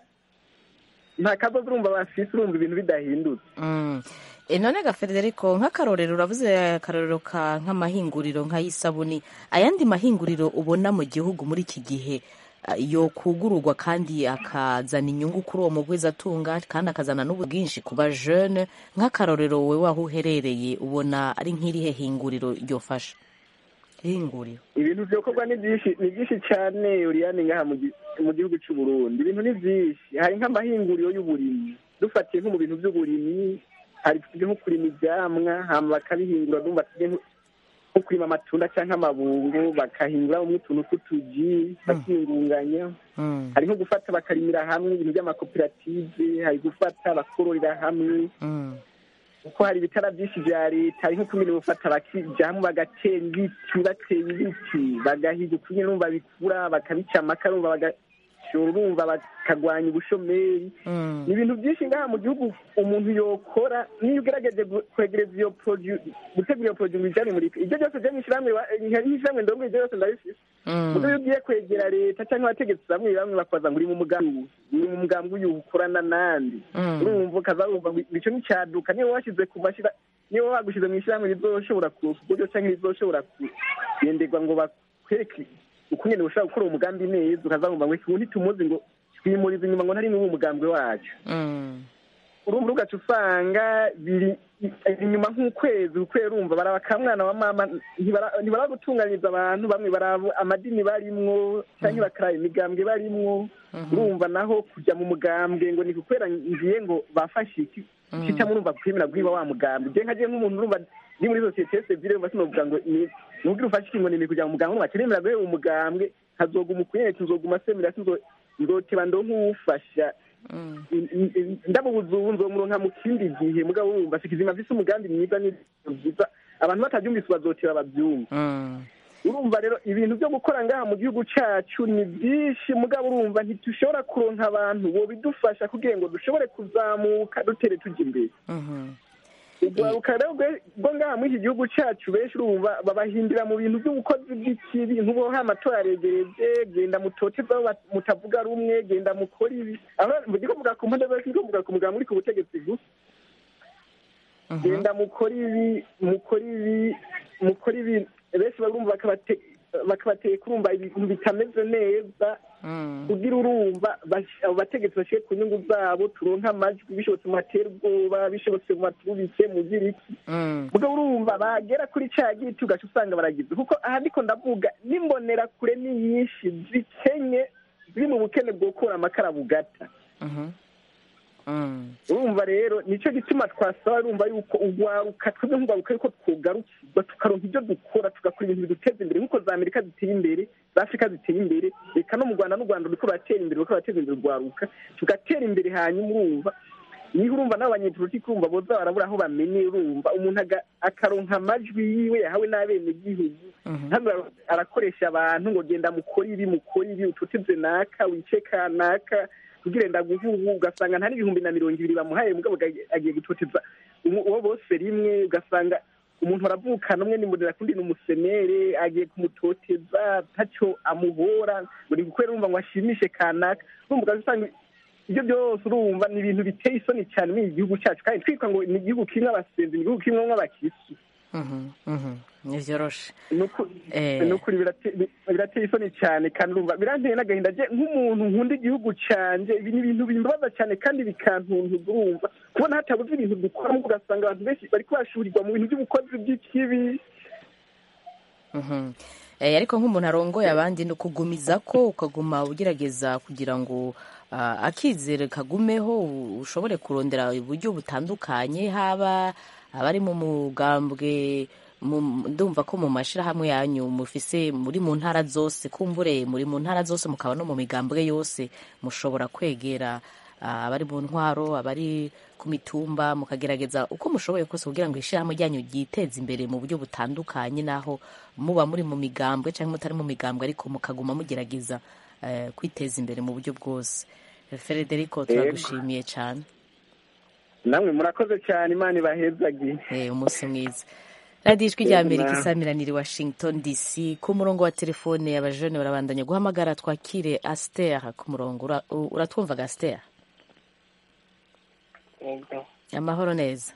nta kabazo urumva bafise urumva ibintu bidahindutse. E none ga Federico nk'akarorero uravuze akarorero ka nk'amahinguriro nk'ayisabuni ayandi mahinguriro ubona mu gihugu muri iki gihe yo kugururwa kandi akazana inyungu kuri uwo mugwizatunga kandi akazana n'ubwinshi ku bajeune nk'akarorero wewe aho uherereye ubona ari nk'irihe hinguriro ryofasha hinguriro ibintu byokorwa ni byinshi ni byinshi cyane Oriane ngaha mu gihugu cy'u Burundi ibintu ni byinshi hari nk'amahinguriro y'uburimyi dufatiye nko mu bintu by'uburimyi hari tujye nko kurima ivyamwa hama bakabihingura ndumva tujye nko kurima amatunda canke amabungo bakahingura umwe utuntu tw'utuji bakingunganya hari nko gufata bakarimira hamwe ibintu by'amakoperative hari gufata bakororera hamwe kuko hari ibitara byinshi vya leta hari nko kumenya gufata bakija hamwe bagatera ibiti batera ibiti bagahiga ukunye numva bikura bakabica amakara numva igishoro urumva bakagwanya ubushomeri ni ibintu byinshi ngaha mu gihugu umuntu yokora niyo ugerageje kwegereza iyo produit gutegura iyo produit bijyanye muri ibyo byose byo mw'ishyirahamwe nk'ishyirahamwe ndongo ibyo byose ndabifise mugo iyo ugiye kwegera leta cyangwa abategetsi bamwe bamwe bakwaza ngo uri mu mugambi uri mu mugambi uyu ukorana nandi urumva ukazarumva icyo n'icyaduka niyo washyize ku mashyira niyo wagushyize mu ishyirahamwe rizoshobora kurusa uburyo cyangwa rizoshobora kugenderwa ngo bakwereke ukungene ushaka gukora umugambi neza ukazarumva ngo ubu ntitumuzi ngo twimuriza inyuma ngo ntari n'uwo umugambi wacu urumva ugaca usanga biri inyuma nk'ukwezi ukwezi urumva baraba kamwana wa mama ntibaragutunganyiriza abantu bamwe baraba amadini barimwo cyangwa bakaraba imigambwe barimwo urumva naho kujya mu mugambwe ngo ni kukwera ngiye ngo bafashe iki kica murumva kwemera guhiba wa mugambi je nkaje nk'umuntu urumva ni muri societe civile basi novuga ngo ni nubwira ufashe ikingo ni kujya mu mugambwe bakeremera guhiba umugambwe hazoguma ukunyene tuzoguma semera tuzo ndoteba ndo nk'ufasha ndabubuza ubu nzomuronka mu kindi gihe mugabo urumva sikizima vise umugambi mwiza n'ibyiza abantu batabyumvise bazotera babyumva urumva rero ibintu byo gukora ngaha mu gihugu cyacu ni byinshi mugabo urumva ntitushobora kuronka abantu bo bidufasha kugira ngo dushobore kuzamuka dutere tujya imbere ubwo rero bwo ngaha muri iki gihugu cyacu benshi urumva babahindira mu bintu by'ubukozi bw'ikibi nk'ubu amatora yaregereje genda mutoteza aho mutavuga rumwe genda mukora ibi aho ndiko mvuga ku mpande zose ndiko mvuga ku mugabo muri ku butegetsi gusa genda mukora ibi mukora ibi mukora ibi benshi barumva bakabateye kurumva ibintu bitameze neza kugira urumva abo bategetsi bashyire ku nyungu zabo turonka amajwi bishobotse mu matera ubwoba bishobotse mu maturubike mu ziriki mugabo urumva bagera kuri cya giti ugaca usanga baragize kuko aha ndiko ndavuga n'imbonera kure ni nyinshi zikenye ziri mu bukene bwo gukura amakara bugata urumva rero nicyo gituma twasaba urumva yuko ugwaruka twebwe nk'ugwaruka yuko twogarukirwa tukaronka ibyo dukora tugakora ibintu biduteza imbere nk'uko za amerika ziteye imbere za afurika ziteye imbere reka no mu rwanda n'u rwanda ruriko ruratera imbere ruriko rurateza imbere urwaruka tugatera imbere hanyuma urumva niho urumva n'abanyepolitiki urumva boza barabura aho bamenye urumva umuntu akaronka amajwi yiwe yahawe n'abenegihugu ntabwo arakoresha abantu ngo genda mukora ibi mukora ibi utoteze naka wice kanaka kugira ndaguhugu ugasanga nta n'ibihumbi na mirongo ibiri bamuhaye mugabo agiye gutoteza uwo bose rimwe ugasanga umuntu aravukana umwe nimurira kundi n'umusenere agiye kumutoteza ntacyo amuhora buri gukwera urumva ngo ashimishe kanaka urumva ugasanga ibyo byose urumva ni ibintu biteye isoni cyane muri iki gihugu cyacu kandi twitwa ngo ni igihugu kimwe abasenzi ni igihugu kimwe nk'abakirisi ntivyoroshe ni ukuri birateye isoni cyane kandi urumva biranteye n'agahinda je nk'umuntu nkunda igihugu canje ibi ni ibintu bimbabaza cyane kandi bikantuntuza urumva kubona hatabuze ibintu dukora mu ugasanga abantu benshi bariko bashuhurirwa mu bintu by'ubukozi bw'ikibi ariko nk'umuntu arongoye abandi ni ukugumiza ko ukaguma ugerageza kugira ngo akizere kagumeho ushobore kurondera uburyo butandukanye haba abari mu mugambwe ndumva ko mu mashirahamwe yanyu mufise muri mu ntara zose kumbure muri mu ntara zose mukaba no mu migambwe yose mushobora kwegera abari mu ntwaro abari ku mitumba mukagerageza uko mushoboye kose kugira ngo ishirahamwe ryanyu ryiteze imbere mu buryo butandukanye naho muba muri mu migambwe cyangwa mutari mu migambwe ariko mukaguma mugerageza kwiteza imbere mu buryo bwose. Federico turagushimiye cyane. Namwe murakoze cyane Imana ibahezagiye. Eh umunsi mwiza. Radio Ijwi rya Amerika isamiranira Washington D C ku murongo wa telefone y'abajene barabandanya guhamagara twakire Aster ku murongo uratwumva Aster? Yego. Amahoro neza.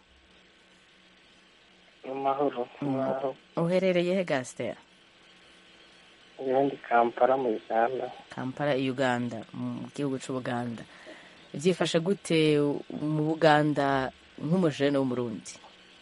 Amahoro. Uherereye he Aster? Ndi Kampala mu Uganda. Kampala Uganda mu gihugu cy'u Buganda. Byifashe gute mu Buganda nk'umujene w'umurundi?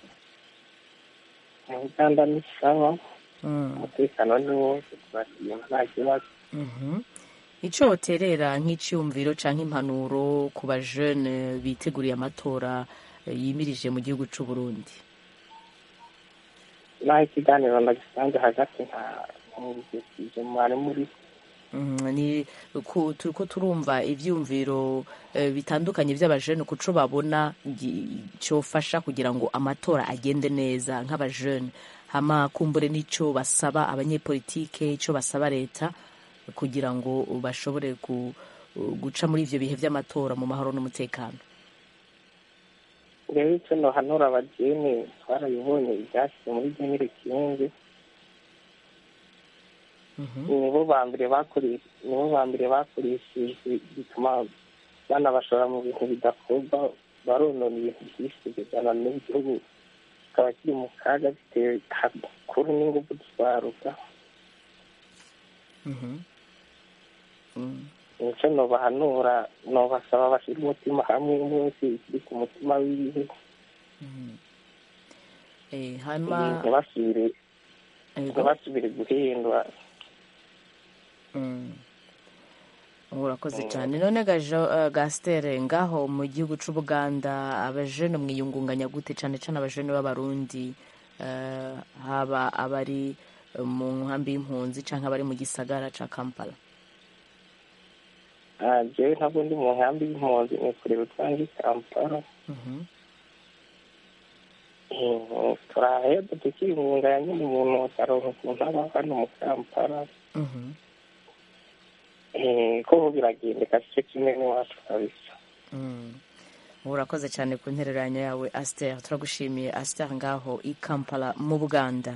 Mu Uganda ni sawa. Umutekano ni wose twagiye nta kibazo. Ico woterera nk'icyumviro canke impanuro ku bajene biteguriye amatora yimirije mu gihugu cy'u Burundi? Naho ikiganiro ndagisanze hagati nta mwari muri ni turiko turumva ivyumviro bitandukanye by'abajene kuco babona cyofasha kugira ngo amatora agende neza nk'abajene hama kumbure nico basaba abanyepolitike ico basaba leta kugira ngo bashobore guca muri ivyo bihe vy'amatora mu mahoro n'umutekano? rero icyo nohanura abajene twarabibonye ibyashyize muri genere kingi nibo ba mbere nibo ba mbere bakoresheje bituma banabashora mu bintu bidakorwa baronona ibintu byinshi kugezana n'igihugu kikaba kiri mu kaga bitewe hakuru n'ingufu twaruka nicyo nobahanura nobasaba bashyira umutima hamwe umwe wese ikiri ku mutima wiwe hanyuma ntibasubire ntibasubire guhendwa. urakoze cyane. none gastere ngaho mu gihugu c'Ubuganda abajene mwiyungunganya gute cane cane abajene b'abarundi haba abari mu nkambi y'impunzi canke abari mu gisagara ca Kampala? jewe ntabwo ndi mu nkambi y'impunzi nikorera utwange Kampala. turaheza tukiyungunganya nyine umuntu ataronka ukuntu aba hano mu Kampala ko biragendeka sico kimwe n'iwacu kabisa. urakoze cyane ku ntererano yawe Aster, turagushimiye Aster ngaho i Kampala mu Buganda.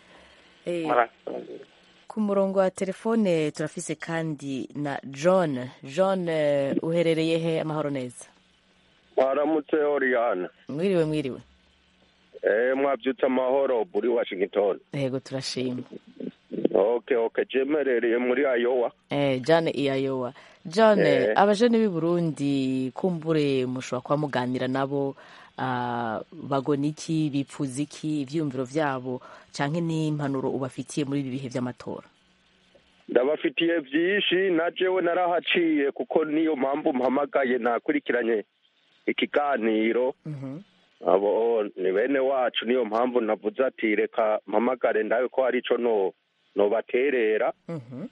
Ku murongo wa telefone turafise kandi na John. John, uherereye he? Amahoro neza. Mwaramutse Oriana. Mwiriwe mwiriwe. Eh mwabyutse amahoro buri Washington. Yego turashima. Okay okay, jemerereye muri Iowa. Eh John i Iowa. John, eh. abajene b'i Burundi kumbure mushobora kwa muganira nabo uh, bagona iki, bipfuza iki, ivyumviro vyabo canke n'impanuro ubafitiye muri ibi bihe vy'amatora? Ndabafitiye vyinshi na jewe narahaciye kuko niyo mpamvu mpamagaye nakurikiranye ikiganiro. Mhm. Abo ni bene wacu niyo mpamvu navuze ati reka mpamagare ndawe ko hari ico no no baterera. Mhm.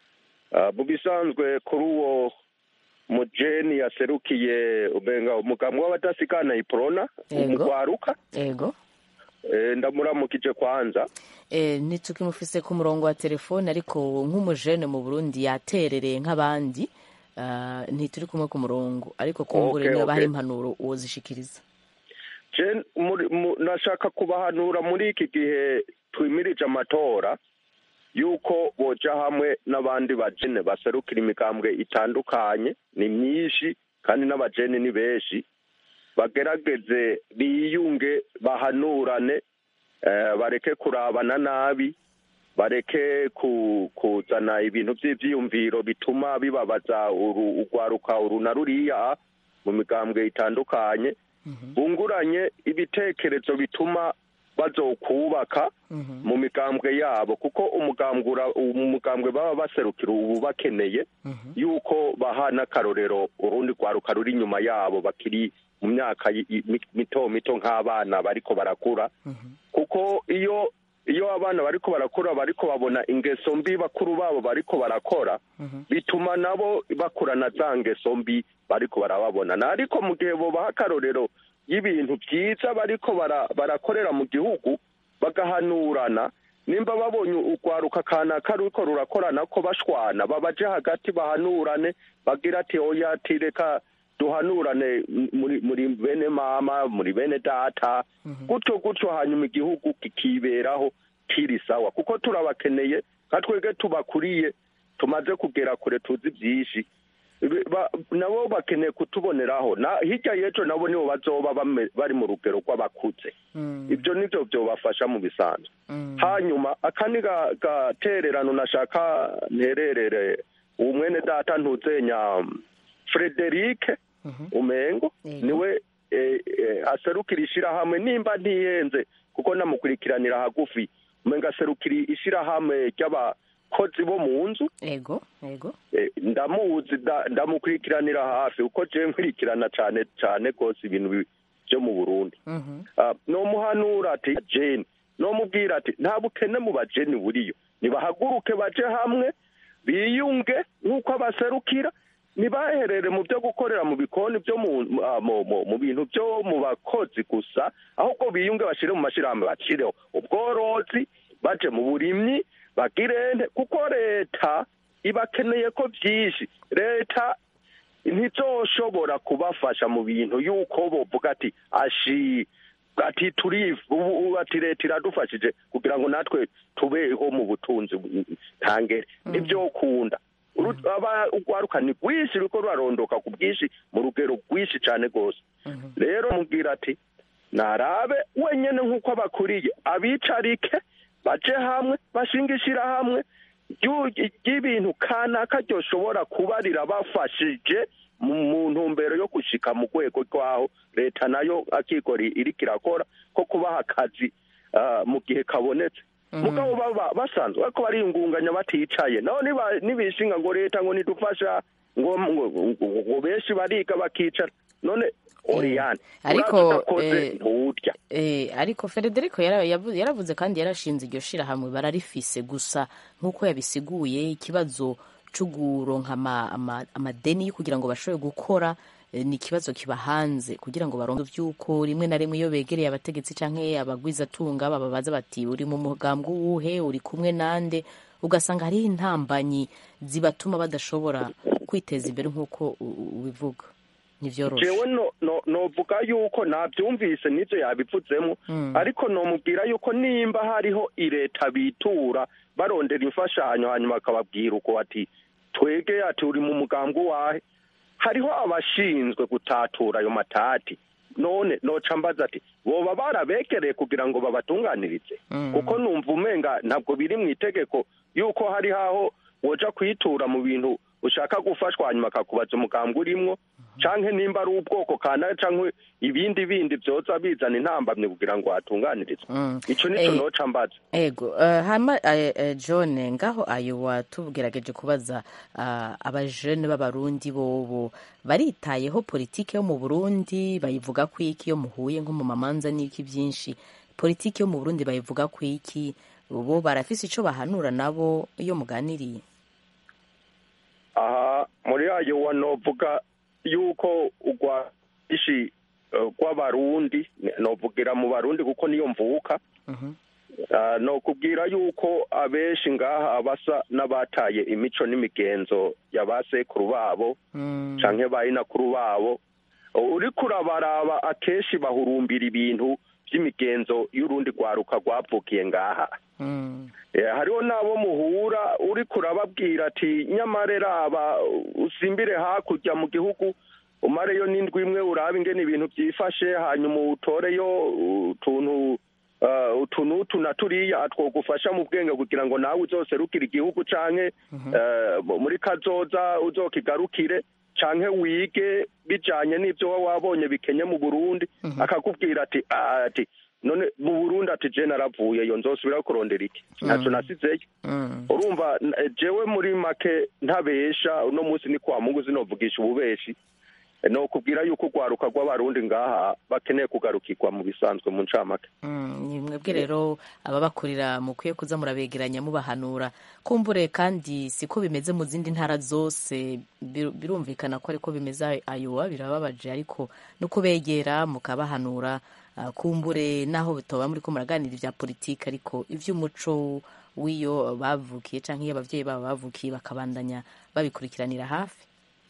Uh, bisanzwe kuri uwo mujeni yaserukiye ubenga umugambi w'abadasigana iprona umugwaruka. Yego. Eh ndamuramukije kwanza. Eh nitukimufise ku murongo wa telefone ariko nk'umujene mu Burundi yaterereye nk'abandi uh, ntituri kumwe ku murongo ariko kumbure okay, niyo okay. Bahari impanuro wozishikiriza. Je nashaka kubahanura muri iki gihe twimirije amatora yuko boja hamwe n'abandi bajene baserukira imigambwe itandukanye ni myinshi kandi n'abajene ni benshi bagerageze biyunge bahanurane eh, bareke kurabana nabi bareke ku, kuzana ibintu by'ivyiyumviro bituma bibabaza urwaruka uru na ruriya mu migambwe itandukanye. Mm-hmm. bunguranye ibitekerezo bituma bazokubaka mm-hmm. mu migambwe yabo kuko umugambura umugambwe baba baserukira ubu bakeneye mm-hmm. yuko bahana karorero urundi rwaruka ruri nyuma yabo bakiri mu myaka mito mito nk'abana bariko barakura mm-hmm. kuko iyo iyo abana bariko barakura bariko babona ingeso mbi bakuru babo bariko barakora mm-hmm. bituma nabo bakurana za ngeso mbi bariko barababona na ariko mu gihe bo bahakarorero y'ibintu byiza bariko barakorera mu gihugu bagahanurana nimba babonye urwaruka kana karuko rurakorana ko bashwana babaje hagati bahanurane bagira ati oya tireka duhanurane muri muri bene mama muri bene data gutyo gutyo hanyuma igihugu kikiberaho kiri sawa kuko turabakeneye katwege tubakuriye tumaze kugera kure tuzi byinshi nabo bakeneye kutuboneraho na hirya yejo nabo nibo bazoba bari mu rugero rw'abakuze ibyo nivyo byobafasha mu bisanzwe hanyuma akani gatererano nashaka ntererere umwene data ntuzenya Frederic umengo niwe aserukira ishirahamwe nimba ntiyenze kuko namukurikiranira hagufi umenga aserukira ishirahamwe ry'aba kozi bo mu nzu. Ego, ego. E, ndamuzi ndamukurikiranira hafi uko je nkurikirana cyane cyane kose ibintu byo mu Burundi. Mhm. Mm uh, no muhanura ati Jane, no mubwira ati nta bukene mu bajeni buriyo. Nibahaguruke baje hamwe biyunge nkuko abaserukira nibaherere mu byo gukorera mu bikoni byo mu uh, mu bintu byo mu bakozi gusa ahubwo biyunge bashire mu mashirahamwe bacireho ubworozi baje mu burimyi bagirende kuko leta ibakeneye ko byinshi leta ntizoshobora kubafasha mu bintu yuko bovuga ati ashi ati turi ubu ati leta iradufashije kugira ngo natwe tubeho mu butunzi ntangere nibyo kunda aba ugwaruka ni rwinshi ruko rurarondoka ku bwinshi mu rugero rwinshi cyane rwose rero mubwira ati narabe wenyene nk'uko abakuriye abicarike baje hamwe bashingishira hamwe y'ibintu kanaka ryoshobora kuba rirabafashije mu ntumbero yo gushika mu rwego rwaho leta nayo akikora iriko irakora ko kubaha akazi mu gihe kabonetse mugabo baba basanzwe ariko bariyungunganya baticaye naho nibishinga ngo leta ngo nidufasha ngo ngo benshi bariga bakicara none Oriane ariko nturya eh ariko Federico yaravuze kandi yarashinze iryo shira hamwe bararifise gusa nkuko yabisiguye ikibazo cuguronka amadeni kugira ngo bashobore gukora ni ikibazo kiba hanze kugira ngo baronke vyuko rimwe na rimwe iyo begereye abategetsi canke abagwiza tunga bababaza bati uri mu mugambwe uwuhe uri kumwe nande ugasanga hari intambanyi zibatuma badashobora kwiteza imbere nkuko ubivuga nivyoroshe jewe no no novuga yuko navyumvise nivyo yabivuzemo ariko nomubwira yuko nimba hariho ireta bitura barondera imfashanyo hanyuma akababwira uko ati twege ati uri mu mugambwe wahe hariho abashinzwe gutatura ayo matati none noca mbaza ati boba barabekereye kugira ngo babatunganirize kuko numva umenga ntabwo biri mu itegeko yuko hari haho woja kwitura mu bintu ushaka gufashwa hanyuma akakubaza umugambwe urimwo canke nimba ari ubwoko kana canke ibindi bindi vyoza bizana intambamye kugira ngo hatunganirizwe ico nico noca mbaza ego hama John ngaho ayo watubwirageje kubaza abajene b'abarundi bobo baritayeho politike yo mu Burundi bayivuga ko iki yo muhuye nko mu mamanza n'iki byinshi politike yo mu Burundi bayivuga ko iki bo barafise ico bahanura nabo iyo muganiriye aha muri ayo wanovuga yuko ugwa ishi rw'abarundi novugira mu barundi kuko niyo mvuka no kubwira yuko abenshi ngaha abasa n'abataye imico n'imigenzo y'abasekuru babo canke bayinakuru babo uri kurabaraba akeshi bahurumbira ibintu by'imigenzo y'urundi rwaruka rwavukiye ngaha hariho nabo muhura uri kurababwira ati nyamarera aba usimbire hakurya mu gihugu umareyo n'indwi imwe urabe ingene ibintu byifashe hanyuma utoreyo utuntu utuntu tunaturiya twogufasha mu bwenge kugira ngo nawe uzoserukire igihugu canke muri kazoza uzokigarukire canke wige bijanye n'ivyo wabonye bikenye mu Burundi akakubwira ati ati none mu Burundi ati je naravuye yo nzosubira kurondera iki naco nasizeyo urumva jewe muri make ntabesha uno munsi ni kwa Mungu zinovugisha ububeshi no kubwira yuko gwaruka rw'abarundi ngaha bakeneye kugarukirwa mu bisanzwe mu ncamake ni mwebwe rero ababakurira mukwiye kuza murabegeranya mubahanura kumbure kandi siko bimeze mu zindi ntara zose birumvikana ko ariko bimeze ayowa birababaje ariko nuko begera mukabahanura kumbure naho bitoba muri ko muraganira ibya politiki ariko ivy'umuco wiyo bavukiye canke abavyeyi babo bavukiye bakabandanya babikurikiranira hafi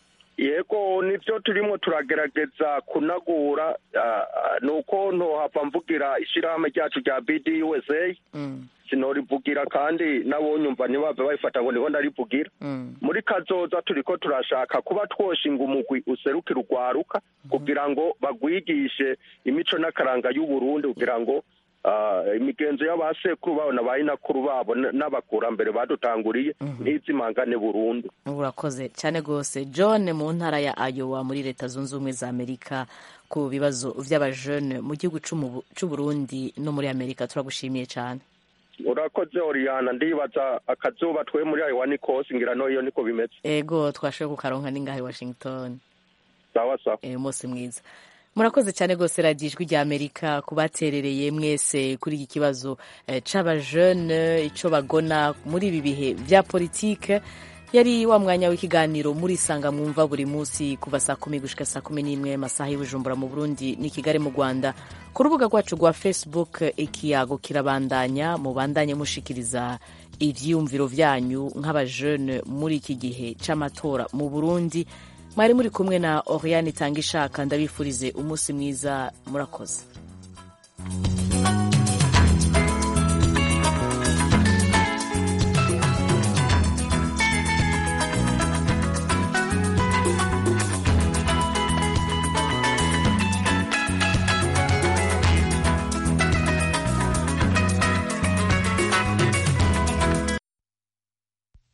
yego nivyo turimo turagerageza kunagura nuko ntohava mvugira ishirahamwe ryacu rya B D U S A sinorivugira kandi nabonyumva ntibave bayifata ngo niho ndarivugira muri kazoza turiko turashaka kuba twoshinga umugwi userukira urwaruka kugira ngo bagwigishe imico n'akaranga y'u Burundi kugira ngo imigenzo y'abasekuru babo n'abayinakuru babo n'abakurambere badutanguriye ntizimangane burundu. Urakoze cyane gose John mu ntara ya Iowa muri leta zunze ubumwe za Amerika ku bibazo vy'abajene mu gihugu c'u Burundi no muri Amerika turagushimiye cyane. Urakoze Oriana ndibaza akazuba twe muri Iowa ni kose ngira no iyo niko bimeze. Ego twashoboye kukaronka ningahe Washington. Sawa sawa. Eh mose mwiza. Murakoze cyane gose radio ijwi rya Amerika kubaterereye mwese kuri iki kibazo eh, c'abajene ico bagona muri ibi bihe vya politique. Yari wa mwanya w'ikiganiro muri sanga mwumva buri munsi kuva saa kumi gushika saa kumi n'imwe masaha y'Ubujumbura mu Burundi ni Kigali mu Rwanda. Ku rubuga rwacu rwa Facebook ikiyago kirabandanya mubandanye mushikiriza ivyiyumviro vyanyu nk'abajene muri iki gihe c'amatora mu Burundi. mwari muri kumwe na Oriane Tangishaka. Ndabifurize umunsi mwiza, murakoze.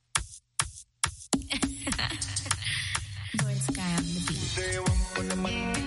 Sky on the beat.